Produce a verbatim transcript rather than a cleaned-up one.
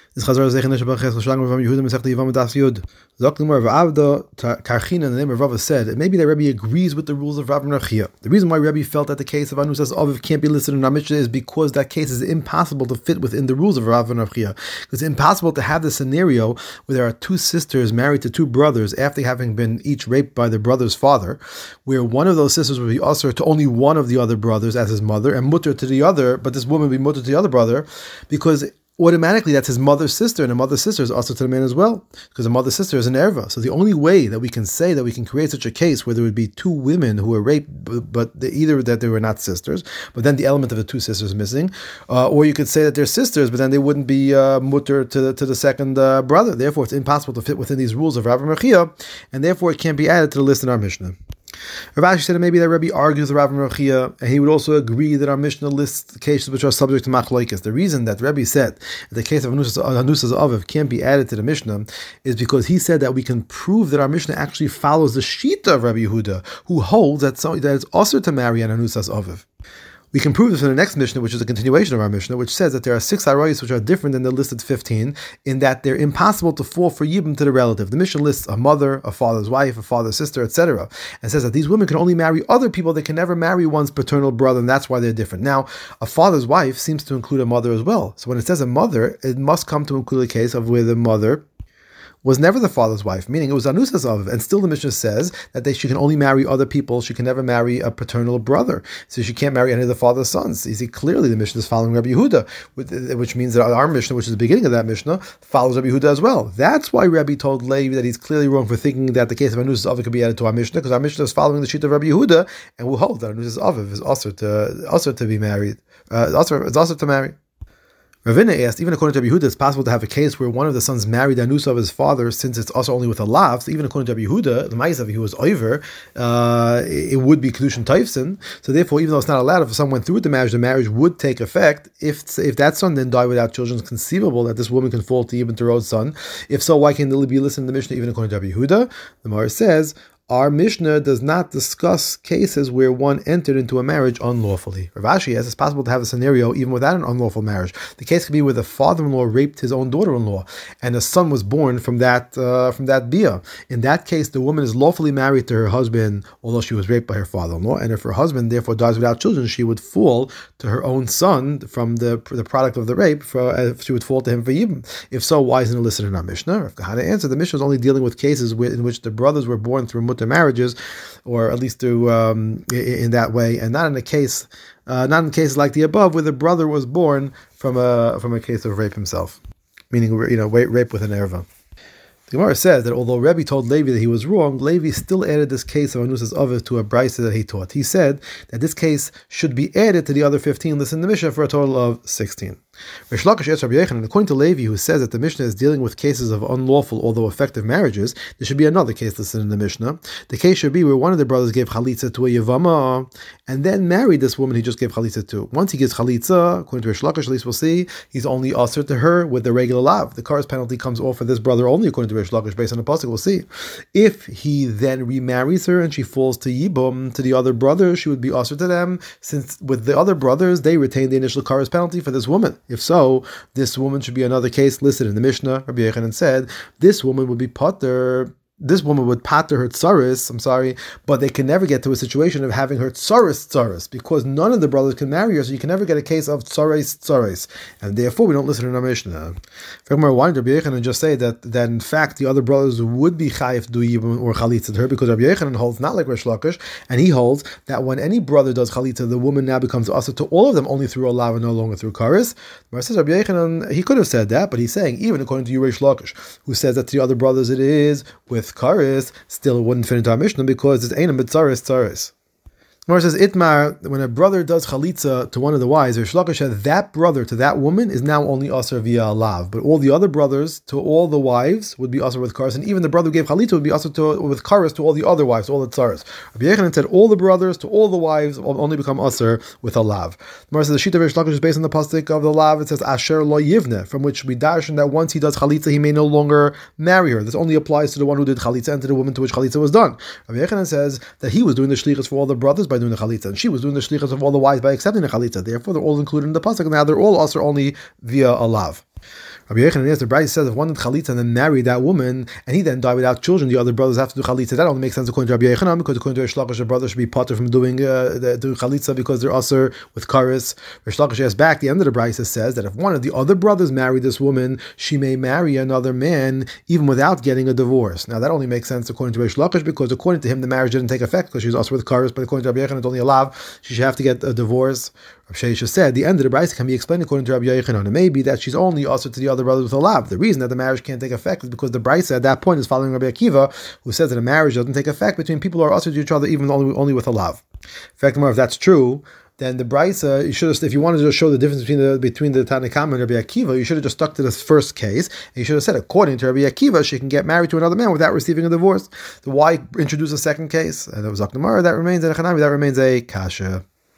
This Chazar Zeichen Neshabach Shlang Rav Yehuda Masechta Yivam Das Yud. Zaklimar Va'avda Karchina in the name of Rava said that maybe that Rebbe agrees with the rules of Rav Nachia. The reason why Rebbe felt that the case of Anusas Aviv can't be listed in our Mishnah is because that case is impossible to fit within the rules of Rav Nachia. It's impossible to have the scenario where there are two sisters married to two brothers after having been each raped by their brother's father, where one of those sisters would be usher to only one of the other brothers as his mother and mutter to the other, but this woman would be mutter to the other brother because automatically that's his mother's sister, and a mother's sister is also to the man as well, because a mother's sister is an erva. So the only way that we can say that we can create such a case where there would be two women who were raped, but either that they were not sisters, but then the element of the two sisters missing, uh, or you could say that they're sisters, but then they wouldn't be uh, mutter to the, to the second uh, brother. Therefore, it's impossible to fit within these rules of Rav Mechia, and therefore it can't be added to the list in our Mishnah. Rav Ashi said that maybe that Rebbe argues with Rav Mechia, and he would also agree that our Mishnah lists cases which are subject to machlokes. The reason that Rebbe said that the case of Anusas Aviv can't be added to the Mishnah is because he said that we can prove that our Mishnah actually follows the Shita of Rabbi Yehuda, who holds that, so, that it's also to marry an Anusas Aviv. We can prove this in the next Mishnah, which is a continuation of our Mishnah, which says that there are six arayos which are different than the listed fifteen, in that they're impossible to fall for yibum to the relative. The Mishnah lists a mother, a father's wife, a father's sister, et cetera, and says that these women can only marry other people; they can never marry one's paternal brother, and that's why they're different. Now, a father's wife seems to include a mother as well. So when it says a mother, it must come to include a case of where the mother was never the father's wife, meaning it was Anusas Aviv, and still the Mishnah says that they, she can only marry other people, she can never marry a paternal brother, so she can't marry any of the father's sons. You see, clearly the Mishnah is following Rabbi Yehuda, which means that our Mishnah, which is the beginning of that Mishnah, follows Rabbi Yehuda as well. That's why Rabbi told Levi that he's clearly wrong for thinking that the case of Anusas Aviv could be added to our Mishnah, because our Mishnah is following the sheet of Rabbi Yehuda, and will hold that Anusas Aviv is also to, also to be married, uh, also, it's also to marry. Ravina asked, even according to Rabbi Yehuda, it's possible to have a case where one of the sons married Anusa of his father, since it's also only with a lav. So even according to Rabbi Yehuda, the Ma'asav, he was over, uh, it would be Kedushin Taifsin. So therefore, even though it's not allowed, if someone went through with the marriage, the marriage would take effect. If if that son then died without children, it's conceivable that this woman can fall to Ibn Terod's son. If so, why can't there be listened to the Mishnah even according to Rabbi Yehuda? The Gemara says, our Mishnah does not discuss cases where one entered into a marriage unlawfully. Rav Ashi says it's possible to have a scenario even without an unlawful marriage. The case could be where the father-in-law raped his own daughter-in-law, and a son was born from that uh, from that bia. In that case, the woman is lawfully married to her husband, although she was raped by her father-in-law, and if her husband therefore dies without children, she would fall to her own son from the the product of the rape. For uh, she would fall to him for yibum. If so, why isn't it listed in our Mishnah? Rav Kahana answered, the Mishnah is only dealing with cases where, in which the brothers were born through mutter marriages, or at least through um, in that way, and not in a case, uh, not in cases like the above, where the brother was born from a from a case of rape himself, meaning you know rape with an erva. The Gemara says that although Rebbe told Levi that he was wrong, Levi still added this case of Anusas Aviv to a brisa that he taught. He said that this case should be added to the other fifteen listed in the Mishnah for a total of sixteen. Rish Lakish asked Rabbi Yochanan, according to Levi, who says that the Mishnah is dealing with cases of unlawful, although effective marriages, there should be another case listed in the Mishnah. The case should be where one of the brothers gave chalitza to a Yavama and then married this woman he just gave chalitza to. Once he gives chalitza, according to Rish Lakish, at least we'll see, he's only usher to her with the regular lav. The Karas penalty comes off for this brother only, according to Rish Lakish, based on the pasuk. We'll see. If he then remarries her and she falls to Yibum, to the other brother, she would be usher to them, since with the other brothers, they retain the initial Karas penalty for this woman. If so, this woman should be another case listed in the Mishnah. Rabbi Yochanan said, this woman would be potter. This woman would pater her tsaris, I'm sorry, but they can never get to a situation of having her tsaris tsaris, because none of the brothers can marry her, so you can never get a case of tsaris tsaris, and therefore we don't listen to our Mishnah. Furthermore, why did Rabbi Yochanan just say that, that in fact the other brothers would be chayif do yibum or chalitza to her, because Rabbi Yochanan holds not like Rish Lakish, and he holds that when any brother does chalitza, the woman now becomes asa to all of them only through olav and no longer through karis. But says Rabbi Yochanan, he could have said that, but he's saying even according to Rish Lakish, who says that to the other brothers it is with karis, still it wouldn't fit into our Mishnah because it's ain't a mitzaris tzaris. Gemara says Itmar, when a brother does chalitza to one of the wives, or Shlakish said that brother to that woman is now only asr via alav, but all the other brothers to all the wives would be asr with karas, and even the brother who gave chalitza would be asr to, with karas to all the other wives, all the tzaras. Rabbi Yochanan said all the brothers to all the wives will only become asr with alav. Gemara says the sheet of Rish Lakish is based on the pasuk of the lav. It says asher lo yivne, from which we darshan that once he does chalitza, he may no longer marry her. This only applies to the one who did chalitza and to the woman to which chalitza was done. Rabbi Yochanan says that he was doing the shlichus for all the brothers by doing the chalitza, and she was doing the shlichus of all the wives by accepting the chalitza. Therefore, they're all included in the pasuk. Now they're all also only via a lav. Rabbi Yochanan, the Brayta says if one did chalitza and then married that woman, and he then died without children, the other brothers have to do chalitza. That only makes sense according to Rabbi Yochanan, because according to Rish Lakish, the brothers should be potter from doing uh, the, doing chalitza because they're usher with karis. Rish Lakish asks back, the end of the Brayta says that if one of the other brothers married this woman, she may marry another man even without getting a divorce. Now that only makes sense according to Rish Lakish, because according to him the marriage didn't take effect because she was usher with karis, but according to Rabbi Yochanan, it's only a lav. She should have to get a divorce. Rabbi Sheisha said the end of the Brayta can be explained according to Rabbi Yochanan. It may be that she's only usher to the other brothers with a lav. The reason that the marriage can't take effect is because the Brayta at that point is following Rabbi Akiva, who says that a marriage doesn't take effect between people who are usher to each other even only, only with a lav. In fact, if that's true, then the Brayta, you should have, if you wanted to show the difference between the between the Tanakama and Rabbi Akiva, you should have just stuck to this first case, and you should have said, according to Rabbi Akiva, she can get married to another man without receiving a divorce. So why introduce a second case? And it was Aknamara, that remains a Chanami, that remains a Kasha.